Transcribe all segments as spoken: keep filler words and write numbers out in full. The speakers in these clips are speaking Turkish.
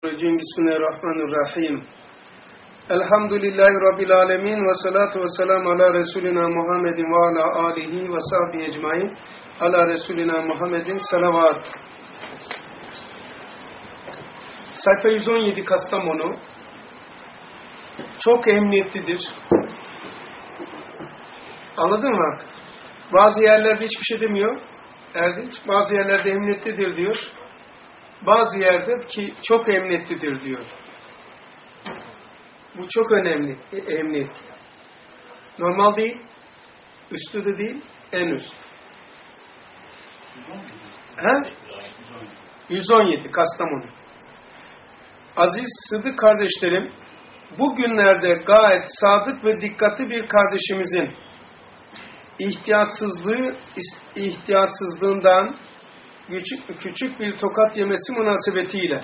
Bismillahirrahmanirrahim. Elhamdülillahi Rabbil alemin ve salatu ve selamu ala Resulina Muhammedin ve ala alihi ve sahbihi ecmain. Ala Resulina Muhammedin salavat. Sayfa yüz on yedi Kastamonu. Çok emniyetlidir. Anladın mı? Bazı yerlerde hiçbir şey demiyor. Erdinç. Bazı yerlerde emniyetlidir diyor. Bazı yerde ki çok emniyetlidir diyor. Bu çok önemli, emniyetli. Normal değil, üstü de değil, en üst. He? yüz on yedi Kastamonu. Aziz Sıdık kardeşlerim, bugünlerde gayet sadık ve dikkatli bir kardeşimizin ihtiyatsızlığı, ihtiyatsızlığından Küçük, küçük bir tokat yemesi münasebetiyle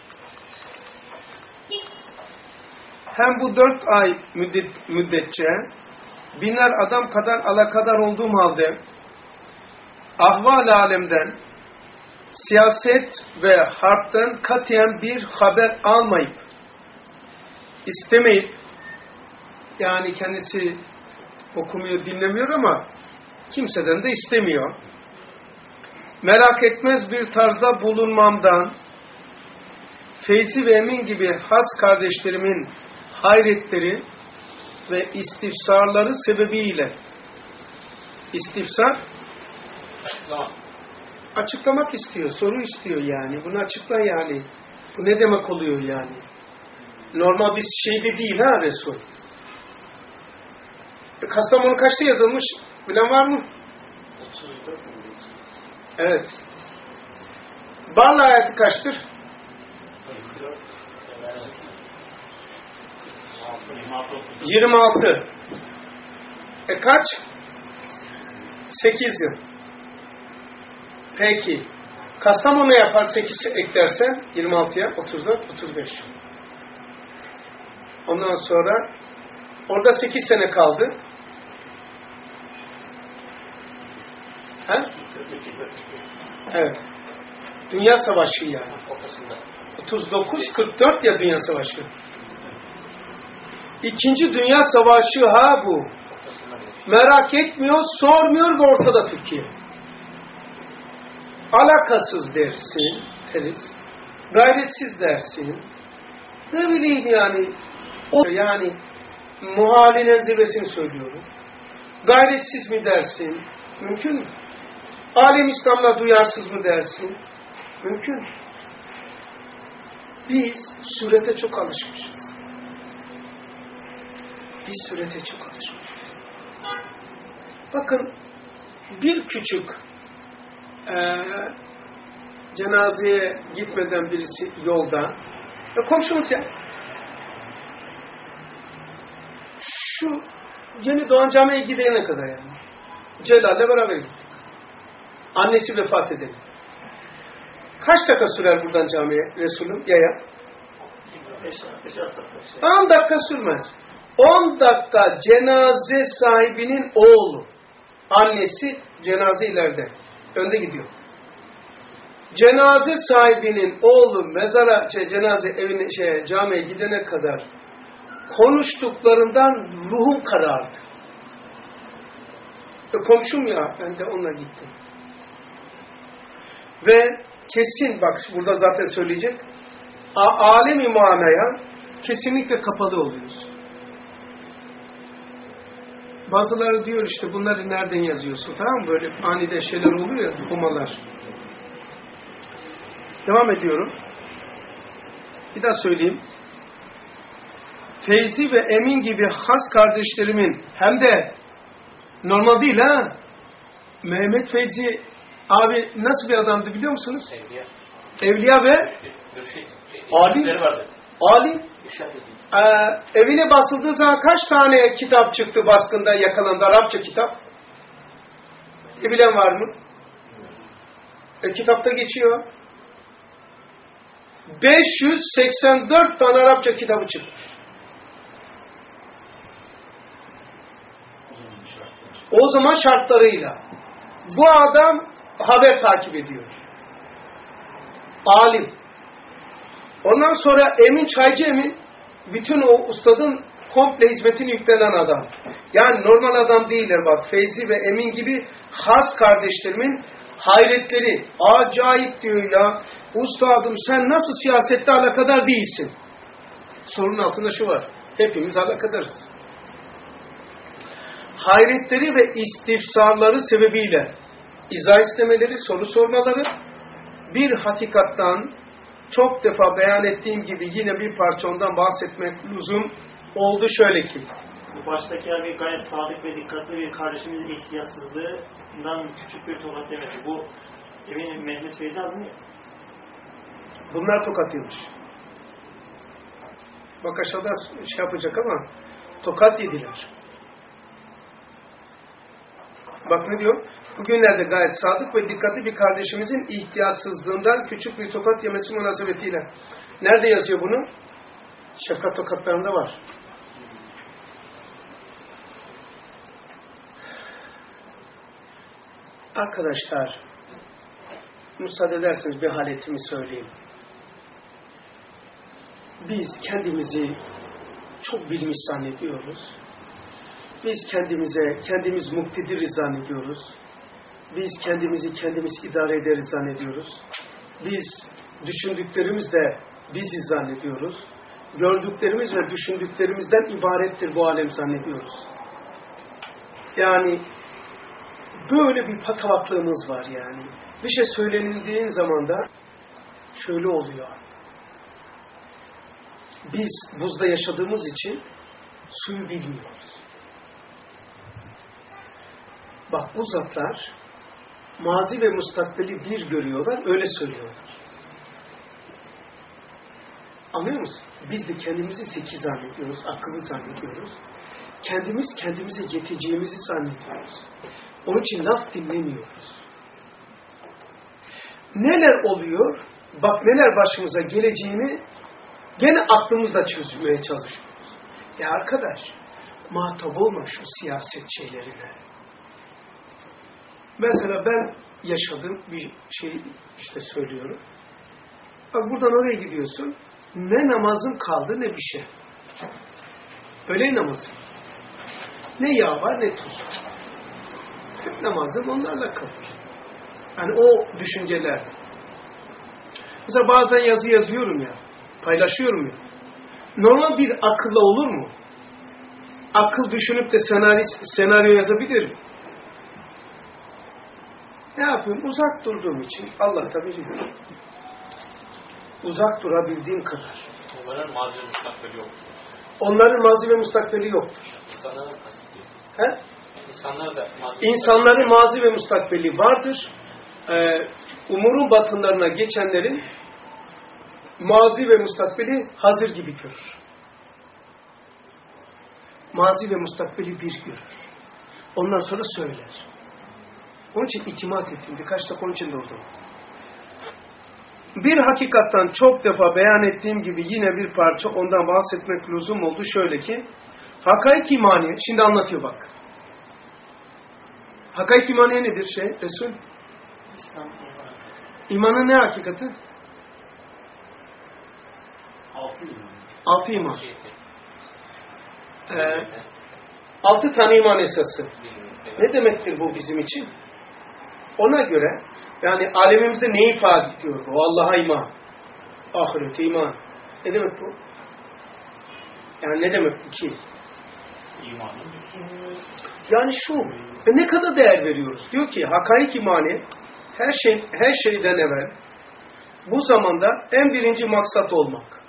hem bu dört ay müddet, müddetçe binler adam kadar alakadar olduğum halde ahval alemden, siyaset ve harpten katiyen bir haber almayıp, istemeyip, yani kendisi okumuyor, dinlemiyor ama kimseden de istemiyor. Merak etmez bir tarzda bulunmamdan, Feyzi ve Emin gibi has kardeşlerimin hayretleri ve istifsarları sebebiyle, istifsar, açıklamak. açıklamak istiyor, soru istiyor yani. Bunu açıkla yani. Bu ne demek oluyor yani? Normal bir şeyde değil ha Resul. Kastamonu kaçta yazılmış? Bilen var mı? Evet. Barla ayeti kaçtır? yirmi altı. E kaç? sekiz yıl. Peki. Kastamonu yapar sekiz eklersen yirmi altıya otuz dört, otuz beş. Ondan sonra orada sekiz sene kaldı. He? Evet. Dünya Savaşı yani. otuz dokuz kırk dört ya Dünya Savaşı. İkinci Dünya Savaşı ha bu. Merak etmiyor, sormuyor ve ortada Türkiye. Alakasız dersin, deriz. Gayretsiz dersin. Ne bileyim yani. O yani muhalinin zirvesini söylüyorum. Gayretsiz mi dersin? Mümkün mü? Alem İslam'la duyarsız mı dersin? Mümkün. Biz surete çok alışmışız. Biz surete çok alışmışız. Bakın bir küçük e, cenazeye gitmeden birisi yolda e, komşumuz ya şu yeni doğan camiye gidene kadar yani Celal'le beraber gittik. Annesi vefat edelim. Kaç dakika sürer buradan camiye Resulüm yaya? on dakika sürmez. on dakika cenaze sahibinin oğlu. Annesi cenaze ileride. Önde gidiyor. Cenaze sahibinin oğlu mezara, şey, cenaze evine, şey, camiye gidene kadar konuştuklarından ruhum karardı. E, komşum ya, ben de onunla gittim. Ve kesin, bak burada zaten söyleyecek, alem-i manaya kesinlikle kapalı oluyoruz. Bazıları diyor işte bunları nereden yazıyorsun, tamam mı? Böyle aniden şeyler oluyor ya, okumalar. Devam ediyorum. Bir daha söyleyeyim. Feyzi ve Emin gibi has kardeşlerimin hem de normal değil ha. Mehmet Feyzi abi nasıl bir adamdı biliyor musunuz? Evliya. Evliya ve alim. Alim. Ee, evine basıldığı zaman kaç tane kitap çıktı baskında yakalandı? Arapça kitap. E, bilen var mı? E, kitapta geçiyor. beş yüz seksen dört tane Arapça kitabı çıkmış. O zaman şartlarıyla. Bu adam haber takip ediyor. Alim. Ondan sonra Emin Çaycı Emin, bütün o ustadın komple hizmetini yüklenen adam. Yani normal adam değiller bak. Feyzi ve Emin gibi has kardeşlerimin hayretleri. Acayip diyor ya. Ustadım sen nasıl siyasette alakadar değilsin? Sorunun altında şu var. Hepimiz alakadarız. Hayretleri ve istifsarları sebebiyle izah istemeleri, soru sormaları, bir hakikattan çok defa beyan ettiğim gibi yine bir parça ondan bahsetmek lüzum oldu şöyle ki. Bu baştaki abi gayet sadık ve dikkatli bir kardeşimizin ihtiyatsızlığından küçük bir tokat yemesi. Bu eminim Mehmet Feyzi abi mi? Bunlar tokat yemiş. Bak aşağıda şey yapacak ama tokat yediler. Bak ne diyor? Bugünlerde gayet sadık ve dikkatli bir kardeşimizin ihtiyatsızlığından küçük bir tokat yemesi münasebetiyle. Nerede yazıyor bunu? Şefkat tokatlarında var. Arkadaşlar, müsaade ederseniz bir haletimi söyleyeyim. Biz kendimizi çok bilmiş zannediyoruz. Biz kendimize, kendimiz muktediriz zannediyoruz. Biz kendimizi kendimiz idare ederiz zannediyoruz. Biz düşündüklerimizle biziz zannediyoruz. Gördüklerimiz ve düşündüklerimizden ibarettir bu alem zannediyoruz. Yani böyle bir patavatlığımız var yani. Bir şey söylenildiğin zaman da şöyle oluyor. Biz buzda yaşadığımız için suyu bilmiyoruz. Bak bu zatlar mazi ve mustakbeli bir görüyorlar, öyle söylüyorlar. Anlıyor musun? Biz de kendimizi zeki zannediyoruz, akıllı zannediyoruz. Kendimiz kendimize yeteceğimizi zannediyoruz. Onun için laf dinlemiyoruz. Neler oluyor? Bak neler başımıza geleceğini gene aklımızla çözmeye çalışıyoruz. Ya arkadaş, muhatap olma şu siyaset şeylerine. Mesela ben yaşadığım bir şey işte söylüyorum. Bak buradan oraya gidiyorsun. Ne namazın kaldı ne bir şey. Öğle namazı. Ne yağ var ne tuz. Hep namazın onlarla kalır. Yani o düşünceler. Mesela bazen yazı yazıyorum ya. Paylaşıyorum ya. Normal bir akılla olur mu? Akıl düşünüp de senaryo, senaryo yazabilir mi? Ne yapıyorum? Uzak durduğum için Allah da biliyor. Uzak durabildiğim kadar. Onların mazi ve mustakbeli yoktur. Onların mazi ve mustakbeli yoktur. İnsanların kastediyor. He? İnsanlar da mazi İnsanların mazi ve mustakbeli vardır. Ee, umurun batınlarına geçenlerin mazi ve mustakbeli hazır gibi görür. Mazi ve mustakbeli bir görür. Ondan sonra söyler. Onun için itimat ettim. Birkaç dakika onun için de oldum. Bir hakikattan çok defa beyan ettiğim gibi yine bir parça ondan bahsetmek lüzum oldu. Şöyle ki, hakaik imaniye, şimdi anlatıyor bak. Hakaik imaniye nedir şey, Resul? İslam imanı. İmanın ne hakikati? Altı iman. Altı iman. Ee, altı tane iman esası. Ne demektir bu bizim için? Ona göre, yani alemimizde ne ifade ediyor bu? Allah'a iman, ahirete iman. Ne demek bu? Yani ne demek bu ki? İmanın Yani şu, ne kadar değer veriyoruz? Diyor ki, hakaik imani, her şey, her şeyden evvel, bu zamanda en birinci maksat olmak.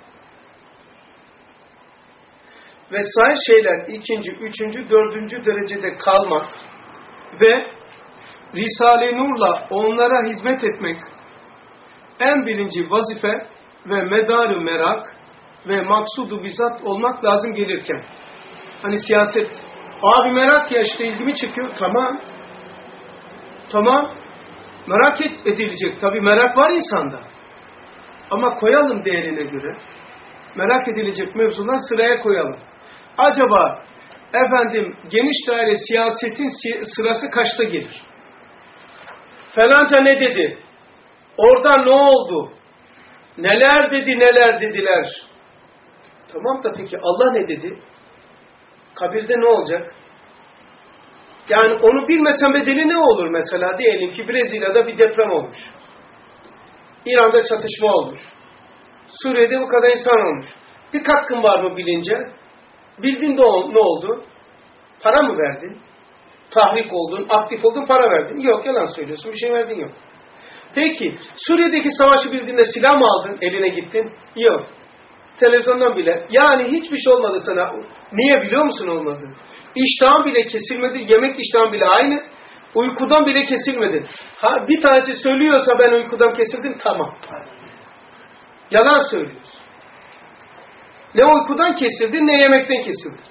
Ve sair şeyler ikinci, üçüncü, dördüncü derecede kalmak ve Risale-i Nur'la onlara hizmet etmek en birinci vazife ve medar-ı merak ve maksudu bizzat olmak lazım gelirken. Hani siyaset, abi merak ya işte ilgimi çekiyor, tamam. Tamam, merak et, edilecek. Tabii merak var insanda. Ama koyalım değerine göre. Merak edilecek mevzular sıraya koyalım. Acaba efendim geniş daire siyasetin sırası kaçta gelir? Falanca ne dedi? Orada ne oldu? Neler dedi, neler dediler. Tamam da peki Allah ne dedi? Kabirde ne olacak? Yani onu bilmesen bedeli ne olur mesela? Diyelim ki Brezilya'da bir deprem olmuş. İran'da çatışma olmuş. Suriye'de bu kadar insan olmuş. Bir katkın var mı bilince? Bildin de ne oldu? Para mı verdin? Tahrik oldun, aktif oldun, para verdin. Yok, yalan söylüyorsun, bir şey verdin yok. Peki, Suriye'deki savaşı bildiğinde silah mı aldın, eline gittin? Yok. Televizyondan bile. Yani hiçbir şey olmadı sana. Niye biliyor musun olmadı? İştahın bile kesilmedi, yemek iştahın bile aynı. Uykudan bile kesilmedi. Ha, bir tanesi söylüyorsa ben uykudan kesildim, tamam. Yalan söylüyorsun. Ne uykudan kesildin, ne yemekten kesildin.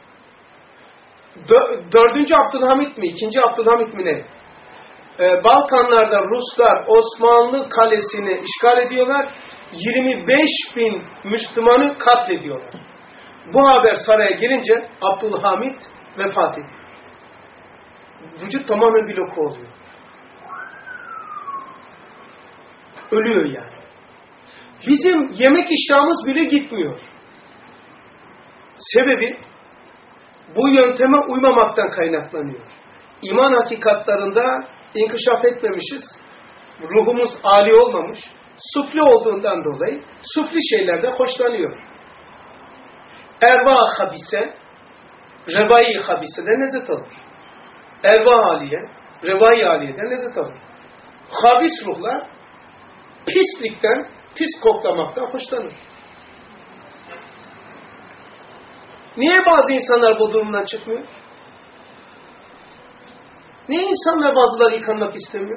Dördüncü Abdülhamit mi, ikinci Abdülhamit mi ne? Ee, Balkanlarda Ruslar Osmanlı kalesini işgal ediyorlar. yirmi beş bin Müslümanı katlediyorlar. Bu haber saraya gelince Abdülhamit vefat ediyor. Vücut tamamen bloke oluyor. Ölüyor yani. Bizim yemek iştahımız bile gitmiyor. Sebebi bu yönteme uymamaktan kaynaklanıyor. İman hakikatlarında inkişaf etmemişiz. Ruhumuz âli olmamış. Sufli olduğundan dolayı sufli şeylerden hoşlanıyor. Erva habise, revai habiseden lezzet alır. Erva aliye, revai aliyeden lezzet alır. Habis ruhlar pislikten, pis koklamaktan hoşlanır. Niye bazı insanlar bu durumdan çıkmıyor? Niye insanlar bazıları yıkanmak istemiyor?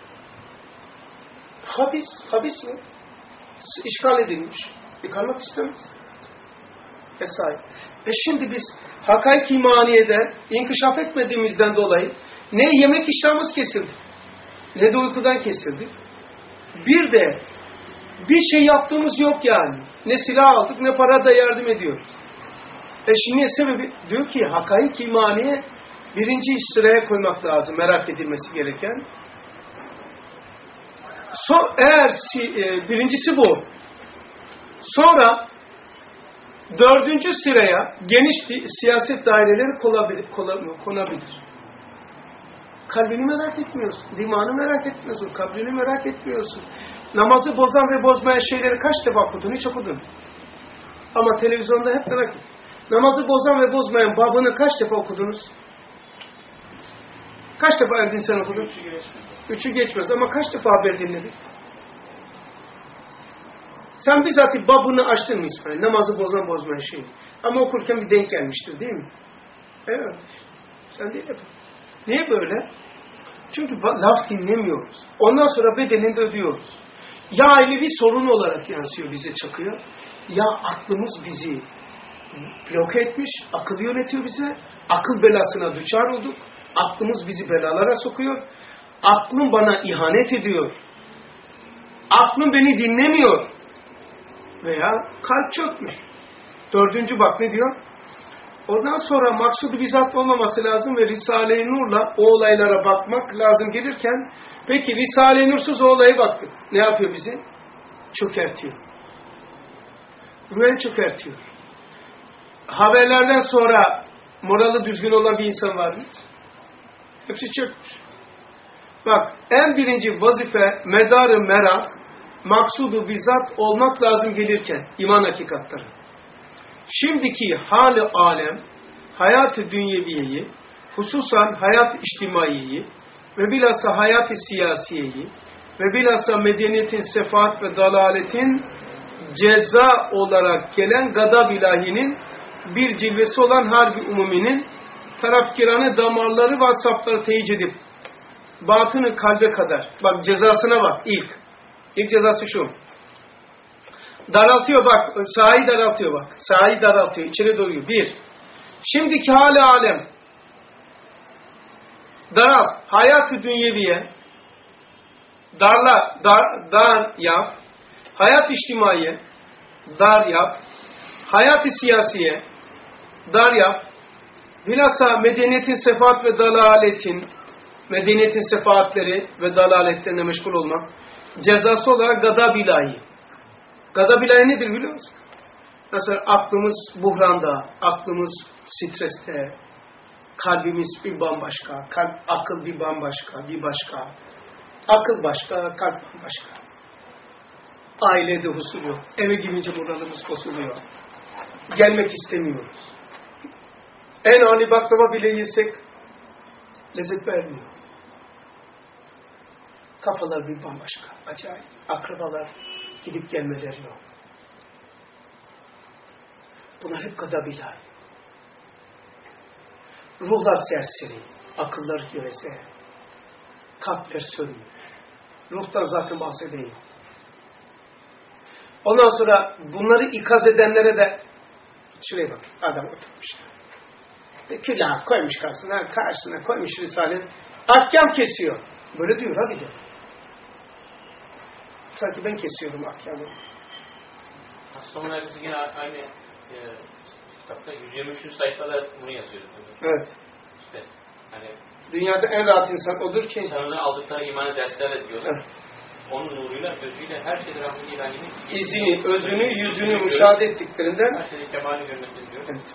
Habis, habis mi? İşgal edilmiş. Yıkanmak istemez. Vesaire. E şimdi biz hakaik imaniyede inkişaf etmediğimizden dolayı ne yemek iştahımız kesildi, ne de uykudan kesildi. Bir de bir şey yaptığımız yok yani. Ne silah aldık, ne para da yardım ediyoruz. E şimdi sebebi diyor ki hakaik imaniye birinci sıraya koymak lazım, merak edilmesi gereken. So, eğer si, e, birincisi bu. Sonra dördüncü sıraya geniş di, siyaset daireleri konabilir, konabilir. Kalbini merak etmiyorsun, imanı merak etmiyorsun, kabrini merak etmiyorsun. Namazı bozan ve bozmayan şeyleri kaç defa okudun, hiç okudun. Ama televizyonda hep merak ettim. Namazı bozan ve bozmayan babını kaç defa okudunuz? Kaç defa Erdin sen okudun? Üçü geçmez. Üçü geçmez ama kaç defa haber dinledin? Sen bizzat babını açtın mı İsmail? Namazı bozan bozmayan şey. Ama okurken bir denk gelmiştir değil mi? Evet. Sen değil mi? Niye böyle? Çünkü laf dinlemiyoruz. Ondan sonra bedelini de ödüyoruz. Ya ailevi sorun olarak yansıyor, bize çakıyor. Ya aklımız bizi bloke etmiş, akıl yönetiyor bize. Akıl belasına düçar olduk. Aklımız bizi belalara sokuyor. Aklım bana ihanet ediyor. Aklım beni dinlemiyor. Veya kalp çökmüş. Dördüncü bak ne diyor? Ondan sonra maksudu bizzat olmaması lazım ve Risale-i Nur'la o olaylara bakmak lazım gelirken, peki Risale-i Nur'suz o olaya baktık. Ne yapıyor bizi? Çökertiyor. Rüyen çökertiyor. Haberlerden sonra morali düzgün olan bir insan var mı? Hepsi çökmüş. Bak, en birinci vazife, medarı merak, maksudu bizzat olmak lazım gelirken, iman hakikatları. Şimdiki hali alem, hayat-ı dünyeviyeyi, hususan hayat-ı içtimaiyeyi ve bilhassa hayat-ı siyasiyeyi ve bilhassa medeniyetin sefaat ve dalaletin ceza olarak gelen gadab ilahinin bir cilvesi olan harbi umuminin tarafkirane damarları ve asapları teyit edip batını kalbe kadar, bak cezasına bak ilk, ilk cezası şu, daraltıyor bak, sahayı daraltıyor bak, sahayı daraltıyor, içeri doyuyor, bir, şimdiki hali alem, daralt, hayat-ı dünyeviye, darla, dar, dar yap, hayat içtimaiye, dar yap, hayat-ı siyasiye, dar yap, bilhassa medeniyetin sefaat ve dalaletin, medeniyetin sefaatleri ve dalaletlerine meşgul olmak, cezası olarak gadab ilahi. Gadab ilahi nedir biliyor musun? Mesela aklımız buhranda, aklımız streste, kalbimiz bir bambaşka, kalp, akıl bir bambaşka, bir başka. Akıl başka, kalp bambaşka. Ailede huzur yok. Eve girince moralimiz bozuluyor. Gelmek istemiyoruz. En ani baklava bile yesek lezzet vermiyor. Kafalar bir bambaşka. Acayip. Akrabalar gidip gelmeleri yok. Bunlar hep gadab ilahi. Ruhlar serseri, akıllar geveze, kalpler sönmüş. Ruhtan zaten bahsedeyim. Ondan sonra bunları ikaz edenlere de şuraya bak, adam oturmuş. Külah koymuş karşısına, karşısına koymuş Risale, ahkam kesiyor. Böyle diyor, hadi diyor. Sanki ben kesiyorum ahkamı. Sonra hepsi yine aynı e, kitapta yüz yirmi üçüncü sayfada bunu yazıyor. Evet. İşte hani dünyada en rahat insan odur ki insanların aldıkları imanı derslerle diyorlar. Evet. Onun nuruyla, gözüyle her şeyde Rabbim ilahinin izini, özünü, yüzünü müşahede ettiklerinden her şeyde kemali görmekte diyor. Evet.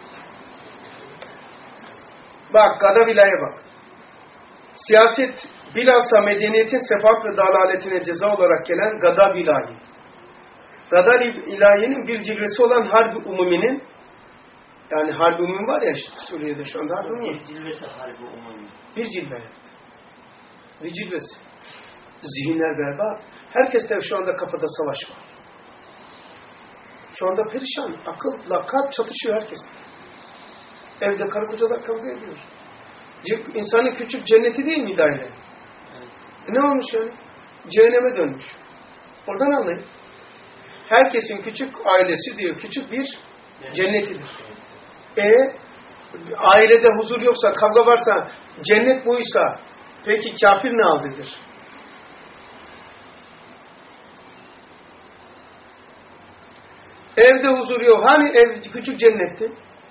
Bak, gadab ilahiye bak. Siyaset bilhassa medeniyetin sefahat ve dalaletine ceza olarak gelen gadab ilahi. Gadab ilahinin bir cilvesi olan harbi umuminin, yani harbi umum var ya işte Suriye'de şu anda harbi umum. Bir cilvesi harbi umum. Bir cilve. Bir cilvesi. Zihinler berbat. Herkes de şu anda kafada savaş var. Şu anda perişan. Akılla kalp çatışıyor herkes. Evde karı kocalar kavga ediyor. İnsanın küçük cenneti değil mi daire? Evet. E ne olmuş yani? Cehenneme dönmüş. Oradan anlayın. Herkesin küçük ailesi diyor, küçük bir cennetidir. E ailede huzur yoksa, kavga varsa, cennet buysa, peki kafir ne haldedir? Evde huzur yok. Hani ev küçük cennetti?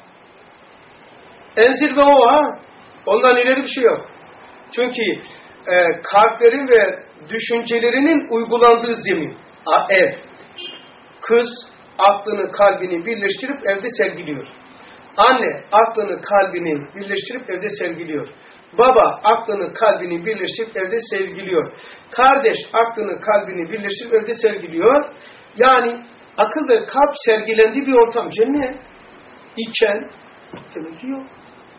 En zirve o ha. Ondan ileri bir şey yok. Çünkü e, kalplerin ve düşüncelerinin uygulandığı zemin. A, ev. Kız aklını kalbini birleştirip evde sergiliyor. Anne aklını kalbini birleştirip evde sergiliyor. Baba aklını kalbini birleştirip evde sergiliyor. Kardeş aklını kalbini birleştirip evde sergiliyor. Yani akıl ve kalp sergilendiği bir ortam. Cennet iken demek ki yok.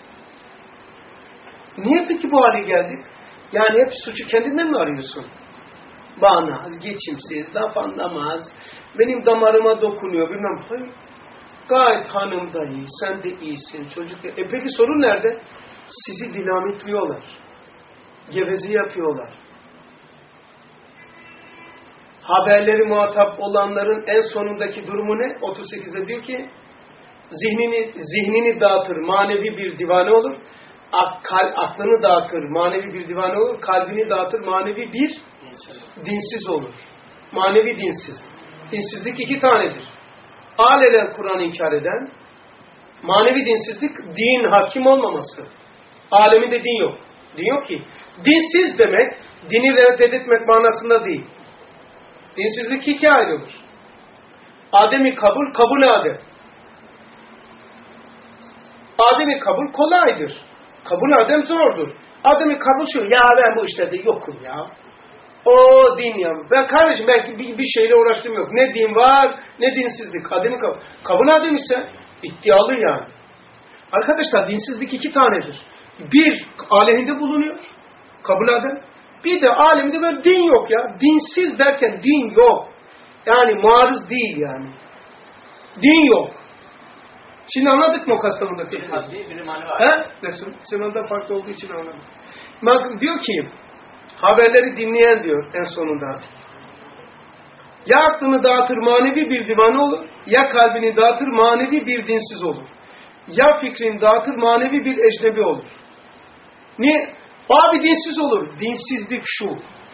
Niye peki bu hale geldik? Yani hep suçu kendinden mi arıyorsun? Bağnaz, geçimsiz, laf anlamaz, benim damarıma dokunuyor, bilmem. Hayır. Gayet hanım da iyi, sen de iyisin, çocuk da... E peki sorun nerede? Sizi dinamitliyorlar. Gevezi yapıyorlar. Haberleri muhatap olanların en sonundaki durumu ne? otuz sekizde diyor ki, zihnini, zihnini dağıtır, manevi bir divane olur. Akal, aklını dağıtır, manevi bir divane olur. Kalbini dağıtır, manevi bir dinsiz olur. Manevi dinsiz. Dinsizlik iki tanedir. Alelen Kur'an'ı inkar eden, manevi dinsizlik din hakim olmaması. Aleminde din yok. Din yok ki. Dinsiz demek, dini reddetmek manasında değil. Dinsizlik iki ayrılır. Adem'i kabul, kabul Adem. Adem'i kabul kolaydır. Kabul Adem zordur. Adem'i kabul şu, ya ben bu işlerde yokum ya. O din ya. Ben kardeşim belki bir, bir şeyle uğraştım yok. Ne din var, ne dinsizlik. Adem'i kabul. Kabul Adem ise iddialı yani. Arkadaşlar dinsizlik iki tanedir. Bir, aleyhinde bulunuyor. Kabul Adem. Bir de alemde böyle din yok ya. Dinsiz derken din yok. Yani muarız değil yani. Din yok. Şimdi anladık mı o Kastamonu'daki? Bir haddi, bir imani var. He? Resul. Sınavda farklı olduğu için anladım. Bak diyor ki, haberleri dinleyen diyor en sonunda. Ya aklını dağıtır manevi bir divane olur, ya kalbini dağıtır manevi bir dinsiz olur. Ya fikrini dağıtır manevi bir ecnebi olur. Niye? Abi dinsiz olur. Dinsizlik şu.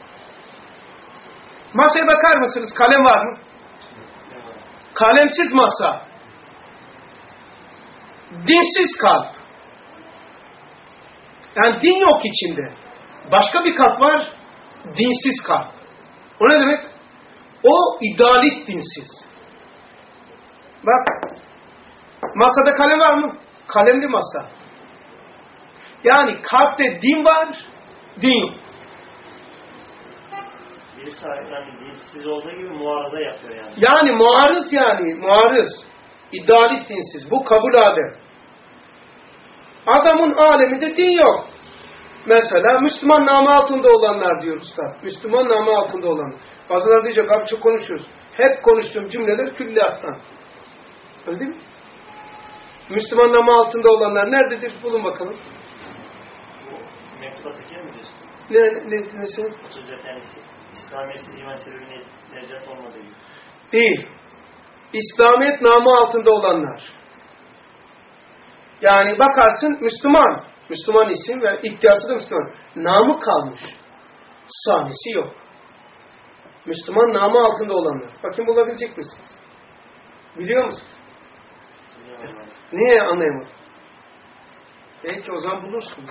Masaya bakar mısınız? Kalem var mı? Kalemsiz masa. Dinsiz kalp. Yani din yok içinde. Başka bir kalp var. Dinsiz kalp. O ne demek? O idealist dinsiz. Bak, masada kalem var mı? Kalemli masa. Yani kalpte din var, din yok. Birisi yani dinsiz olduğu gibi muarıza yapıyor yani. Yani muarız yani, muarız. İdealist dinsiz. Bu kabul adem. Adamın aleminde din yok. Mesela Müslüman namı altında olanlar diyor usta. Müslüman namı altında olanlar. Bazıları diyecek abi çok konuşuyoruz. Hep konuştuğum cümleler külliyattan. Öyle değil mi? Müslüman namı altında olanlar nerededir? Bulun bakalım. Bu mektubattaki mi diyorsun? Ne, ne, nesi? otuz tanesi. İslamiyetsizliği iman sebebi necat olmadığı gibi. Değil. İslamiyet namı altında olanlar. Yani bakarsın Müslüman. Müslüman isim ve iddiası da Müslüman. Namı kalmış. Sahnesi yok. Müslüman namı altında olanlar. Bakın bulabilecek misiniz? Biliyor musunuz? Niye anlayamadım? Belki o zaman bulursun.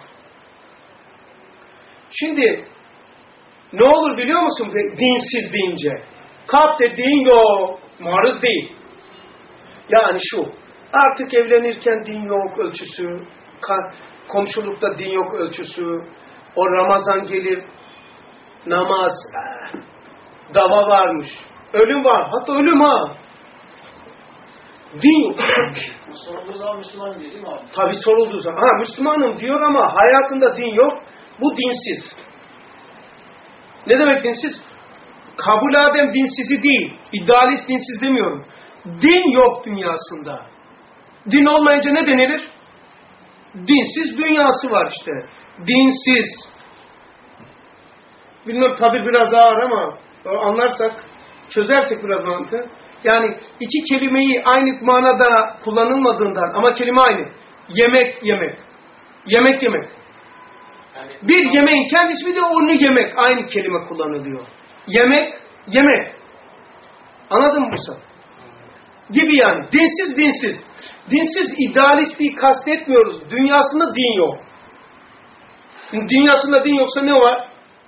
Şimdi ne olur biliyor musun dinsiz deyince? Kalpte din yok. Muarız değil. Yani şu. Artık evlenirken din yok ölçüsü. Komşulukta din yok ölçüsü. O Ramazan gelir. Namaz. Eh, dava varmış. Ölüm var. Hatta ölüm ha. Din yok. Sorulduğu zaman Müslüman diyor değil mi abi? Tabi sorulduğu zaman. Ha Müslümanım diyor ama hayatında din yok. Bu dinsiz. Ne demek dinsiz? Kabul adem dinsizi değil. İdealist dinsiz demiyorum. Din yok dünyasında. Din olmayınca ne denilir? Dinsiz dünyası var işte. Dinsiz. Bilmiyorum tabi biraz ağır ama anlarsak, çözersek biraz mantığı. Yani iki kelimeyi aynı manada kullanılmadığından ama kelime aynı. Yemek yemek. Yemek yemek. Yani, bir yemeğin kendisi bir de onu yemek. Aynı kelime kullanılıyor. Yemek, yemek. Anladın mı Musa? Gibi yani. Dinsiz, dinsiz. Dinsiz idealistliği kastetmiyoruz. Dünyasında din yok. Dünyasında din yoksa ne var?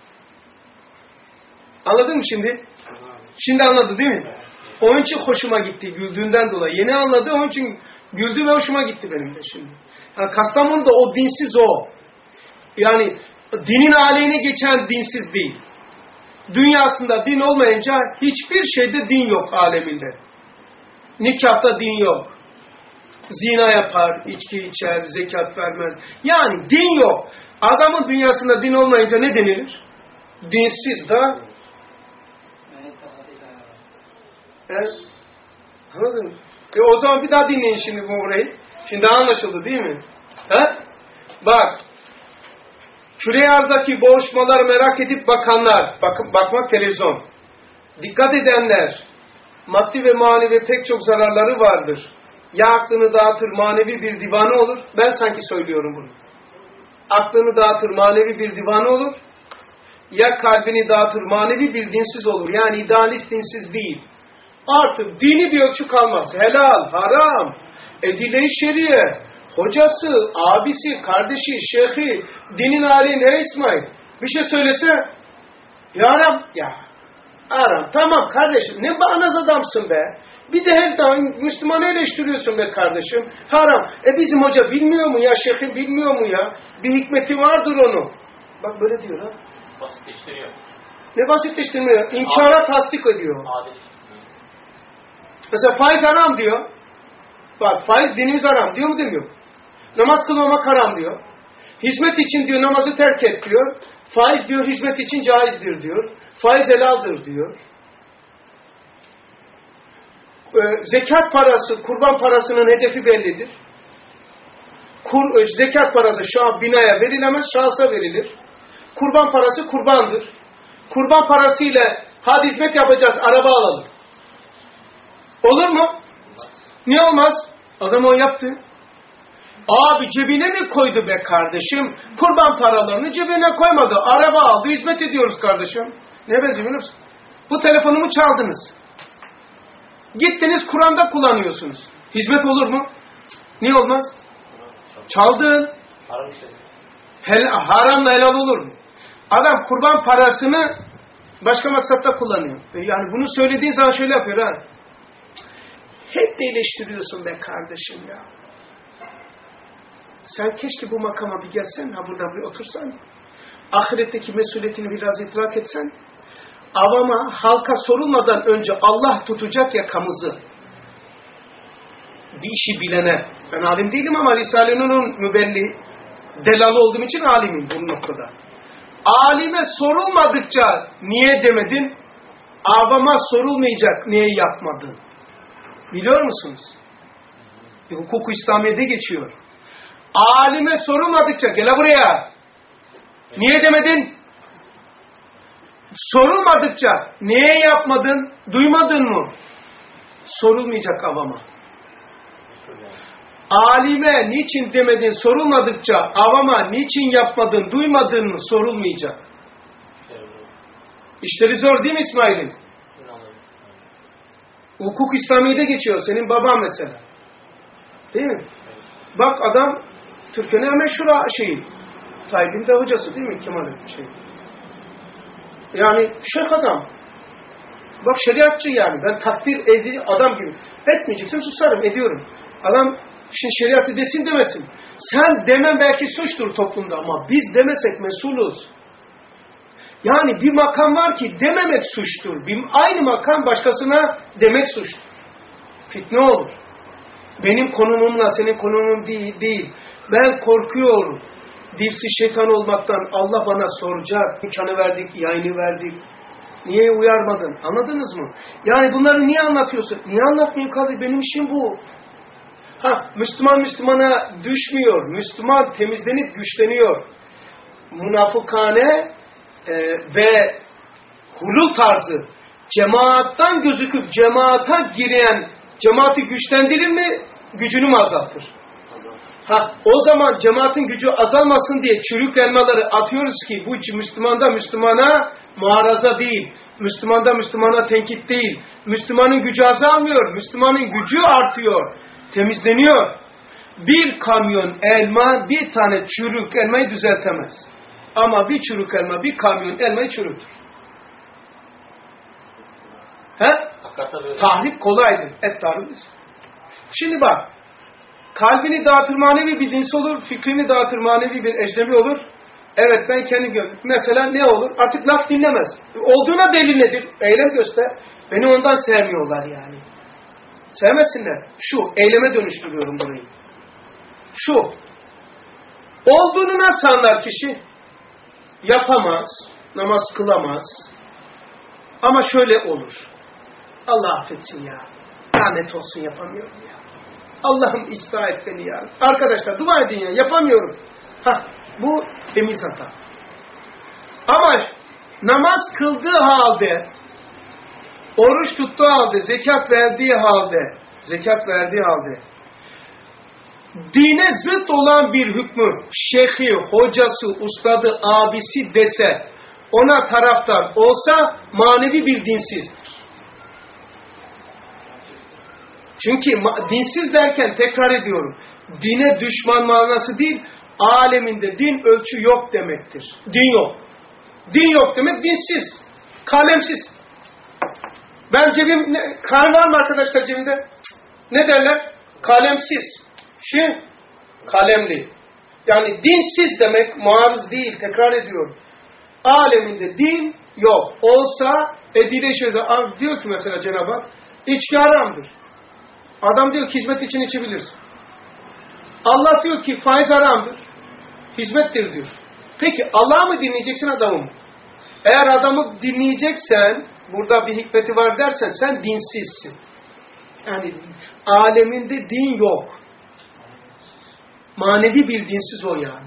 Anladın mı şimdi? Şimdi anladı değil mi? Onun için hoşuma gitti. Güldüğünden dolayı. Yeni anladı. Onun için güldü ve hoşuma gitti benim de şimdi. Yani Kastamonu'da o dinsiz o. Yani dinin aleyhine geçen dinsiz değil. Dünyasında din olmayınca hiçbir şeyde din yok aleminde. Nikahta din yok. Zina yapar, içki içer, zekat vermez. Yani din yok. Adamın dünyasında din olmayınca ne denilir? Dinsiz da. Evet. Anladın mı? E o zaman bir daha dinleyin şimdi bu burayı. Şimdi anlaşıldı değil mi? He? Bak. Küre arzaki boğuşmalar merak edip bakanlar. Bak, bakmak televizyon. Dikkat edenler. Maddi ve manevi pek çok zararları vardır. Ya aklını dağıtır manevi bir divane olur. Ben sanki söylüyorum bunu. Aklını dağıtır manevi bir divane olur. Ya kalbini dağıtır manevi bir dinsiz olur. Yani idealist dinsiz değil. Artık dini bir ölçü kalmaz. Helal, haram, edile-i şeriye, hocası, abisi, kardeşi, şeyhi, dinin aleyhine hey İsmail. Bir şey söylese, ya haram, ya haram. Tamam kardeşim, ne bağnaz adamsın be. Bir de her daha Müslümanı eleştiriyorsun be kardeşim. Haram. E bizim hoca bilmiyor mu ya, şeyhi bilmiyor mu ya? Bir hikmeti vardır onun. Bak böyle diyor ha. basitleştiriyor. Ne basitleştirmiyor? İnkara tasdik ediyor. Adil. Mesela faiz haram diyor. Bak faiz dinimiz haram diyor mu demiyor. Namaz kılmamak haram diyor. Hizmet için diyor namazı terk et diyor. Faiz diyor hizmet için caizdir diyor. Faiz helaldir diyor. Ee, zekat parası, kurban parasının hedefi bellidir. Kur, zekat parası şu an binaya verilemez, şahsa verilir. Kurban parası kurbandır. Kurban parasıyla hadi hizmet yapacağız, araba alalım. Olur mu? Niye olmaz? Adam o yaptı. Abi cebine mi koydu be kardeşim? Kurban paralarını cebine koymadı. Araba aldı, hizmet ediyoruz kardeşim. Ne benziyor biliyor musun? Bu telefonumu çaldınız. Gittiniz Kur'an'da kullanıyorsunuz. Hizmet olur mu? Niye olmaz? Çaldın. Hel haramla helal olur mu? Adam kurban parasını başka maksatta kullanıyor. Yani bunu söylediği zaman şöyle yapıyor ha. Hep de eleştiriyorsun be kardeşim ya. Sen keşke bu makama bir gelsen, ha burada bir otursan. Ahiretteki mesuliyetini biraz idrak etsen. Avama, halka sorulmadan önce Allah tutacak yakamızı. Bir işi bilene. Ben alim değilim ama Risale-i Nur'un mübelli, delalı olduğum için alimim bu noktada. Alime sorulmadıkça niye demedin? Avama sorulmayacak niye yapmadın? Biliyor musunuz? E, hukuk-u İslamiye'de geçiyor. Alime sorulmadıkça gel buraya. Niye demedin? Sorulmadıkça niye yapmadın? Duymadın mı? Sorulmayacak avama. Alime niçin demedin? Sorulmadıkça avama niçin yapmadın? Duymadın mı? Sorulmayacak. İşleri zor değil mi İsmail'in? Hukuk İslamiye'de geçiyor. Senin baban mesela. Değil mi? Bak adam Türkiye'nin hemen şura şeyi. Tayyip'in de hocası değil mi? Kemal'in şey. Yani şeyh adam. Bak şeriatçı yani. Ben takdir edici adam gibi. Etmeyeceksin susarım. Ediyorum. Adam şimdi şeriatı desin demesin. Sen demen belki suçtur toplumda ama biz demesek mesuluz. Yani bir makam var ki dememek suçtur. Bir, aynı makam başkasına demek suçtur. Fitne olur. Benim konumumla senin konumun değil. değil. Ben korkuyorum. Dilsiz şeytan olmaktan Allah bana soracak. İmkanı verdik, yayını verdik. Niye uyarmadın? Anladınız mı? Yani bunları niye anlatıyorsun? Niye anlatmayayım kardeşim? Benim işim bu. Ha, Müslüman Müslümana düşmüyor. Müslüman temizlenip güçleniyor. Münafıkane e, ve hulul tarzı cemaattan gözüküp cemaata giren cemaati güçlendirir mi? Gücünü mü azaltır? Ha, o zaman cemaatin gücü azalmasın diye çürük elmaları atıyoruz ki bu Müslümanda Müslümana muaraza değil. Müslümanda Müslümana tenkit değil. Müslümanın gücü azalmıyor. Müslümanın gücü artıyor. Temizleniyor. Bir kamyon elma bir tane çürük elmayı düzeltemez. Ama bir çürük elma bir kamyon elmayı çürütür. He? Tahrip kolaydır. Et tahrip. Şimdi bak. Kalbini dağıtır manevi bir dinsiz olur. Fikrini dağıtır manevi bir ecnebi olur. Evet ben kendim gördüm. Mesela ne olur? Artık laf dinlemez. Olduğuna delil nedir? Eylem göster. Beni ondan sevmiyorlar yani. Sevmesinler. Şu, eyleme dönüştürüyorum burayı. Şu, olduğunu nasıl anlar kişi? Yapamaz, namaz kılamaz. Ama şöyle olur. Allah affetsin ya. Lanet olsun yapamıyorum ya. Allah'ım ıslah et beni ya. Arkadaşlar dua edin ya. Yapamıyorum. Hah, bu temiz hata. Ama namaz kıldığı halde, oruç tuttuğu halde, zekat verdiği halde, zekat verdiği halde, dine zıt olan bir hükmü, şeyhi, hocası, ustadı, abisi dese, ona taraftar olsa manevi bir dinsizdir. Çünkü dinsiz derken tekrar ediyorum, dine düşman manası değil, aleminde din ölçü yok demektir. Din yok. Din yok demek dinsiz, kalemsiz. Ben cebim, kalem var mı arkadaşlar cebimde? Ne derler? Kalemsiz. Şey, kalemli. Yani dinsiz demek muarız değil, tekrar ediyorum. Aleminde din yok. Olsa edile şöyle, diyor ki mesela Cenab-ı Hak, içki haramdır. Adam diyor ki hizmet için içebilirsin. Allah diyor ki faiz haramdır. Hizmettir diyor. Peki Allah'ı mı dinleyeceksin adamı mı? Eğer adamı dinleyeceksen, burada bir hikmeti var dersen sen dinsizsin. Yani aleminde din yok. Manevi bir dinsiz o yani.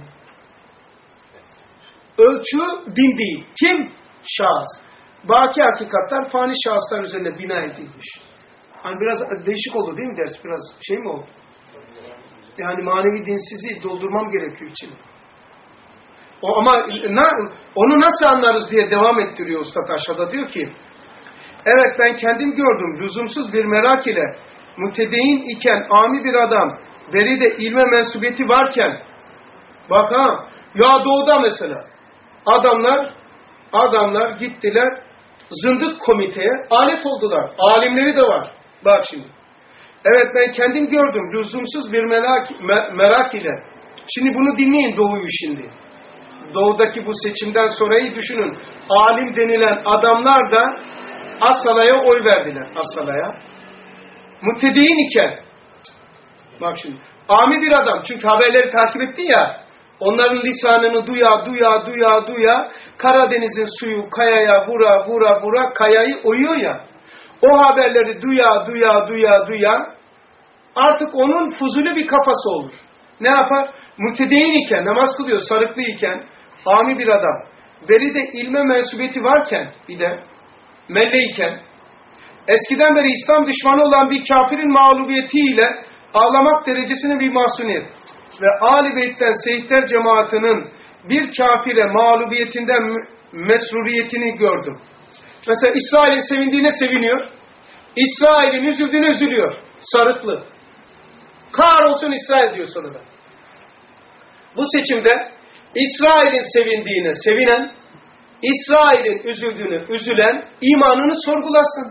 Ölçü din değil. Kim? Şahıs. Baki hakikatler fani şahıslar üzerine bina edilmiş. Hani biraz değişik oldu değil mi ders? Biraz şey mi oldu? Yani manevi dinsizliği doldurmam gerekiyor için. O ama na, onu nasıl anlarız diye devam ettiriyor Üstad aşağıda diyor ki, evet ben kendim gördüm lüzumsuz bir merak ile mütedeyyin iken ami bir adam veri de ilme mensubiyeti varken bak ha ya doğuda mesela adamlar adamlar gittiler zındık komiteye alet oldular. Alimleri de var. Bak şimdi. Evet, ben kendim gördüm. Lüzumsuz bir merak, me, merak ile. Şimdi bunu dinleyin Doğu'yu şimdi. Doğu'daki bu seçimden sonrayı düşünün. Alim denilen adamlar da Asala'ya oy verdiler. Asala'ya. Mütedeyyin iken. Bak şimdi. Ami bir adam. Çünkü haberleri takip etti ya. Onların lisanını duya duya duya duya. Karadeniz'in suyu kayaya vura vura vura kayayı oyuyor ya. O haberleri duya duya duya duya. Artık onun fuzuli bir kafası olur. Ne yapar? Mütedeyyin iken, namaz kılıyor, sarıklı iken, ami bir adam. Veri de ilme mensubiyeti varken, bir de melleyken, eskiden beri İslam düşmanı olan bir kafirin mağlubiyetiyle ağlamak derecesine bir mahzuniyet. Ve Âl-i Beyt'ten Seyitler cemaatinin bir kafire mağlubiyetinden mesruriyetini gördüm. Mesela İsrail'in sevindiğine seviniyor. İsrail'in üzüldüğüne üzülüyor. Sarıklı. Kahrolsun İsrail diyor sonunda. Bu seçimde İsrail'in sevindiğine sevinen, İsrail'in üzüldüğüne üzülen imanını sorgulasın.